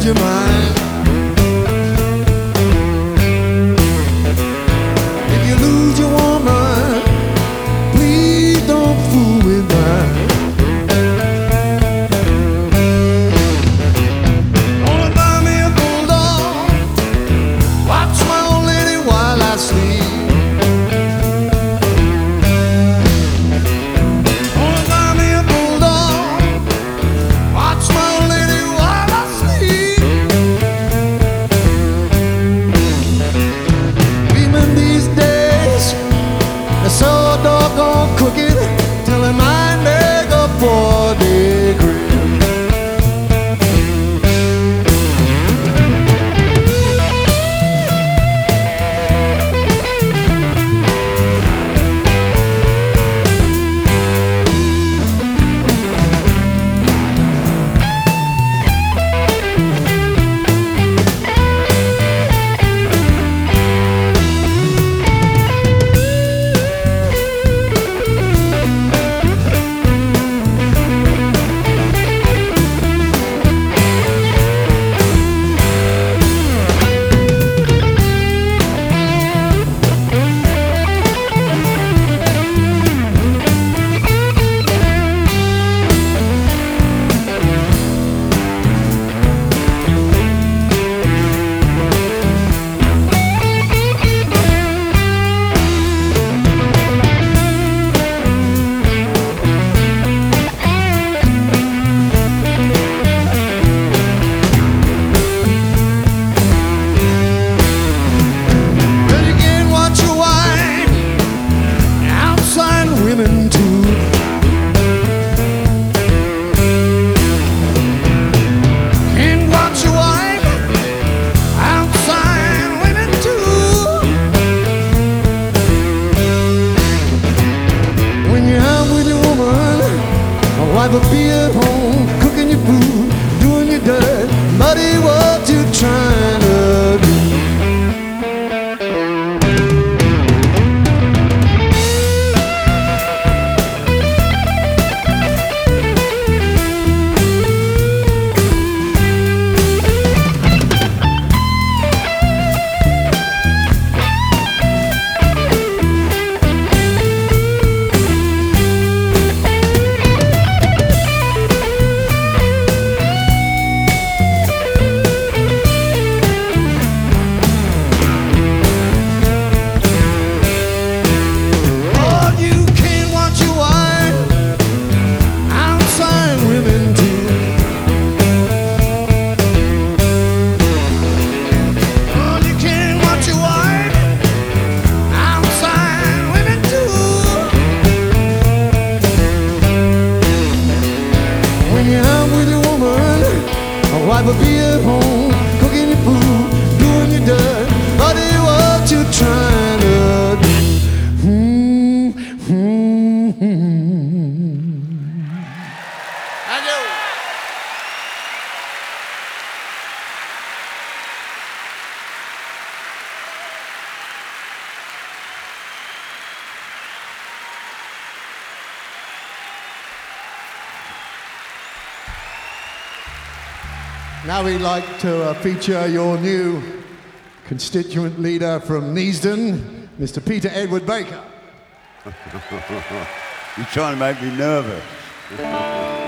your mind. If you lose your woman, please don't fool with mine. Gonna buy me a bulldog, watch my old lady while I sleep. So doggone crooked, telling my nigga for degree. Women too. Can't watch your wife outside women too. When you're out with your woman, a wife will be at home cooking your food, doing your dirt, muddy what you trying to do. Wife will be at home, cooking your food, doing your dirt, buddy, what you trying to do? Thank you. Now we'd like to feature your new constituent leader from Neasden, Mr. Peter Edward Baker. You're trying to make me nervous.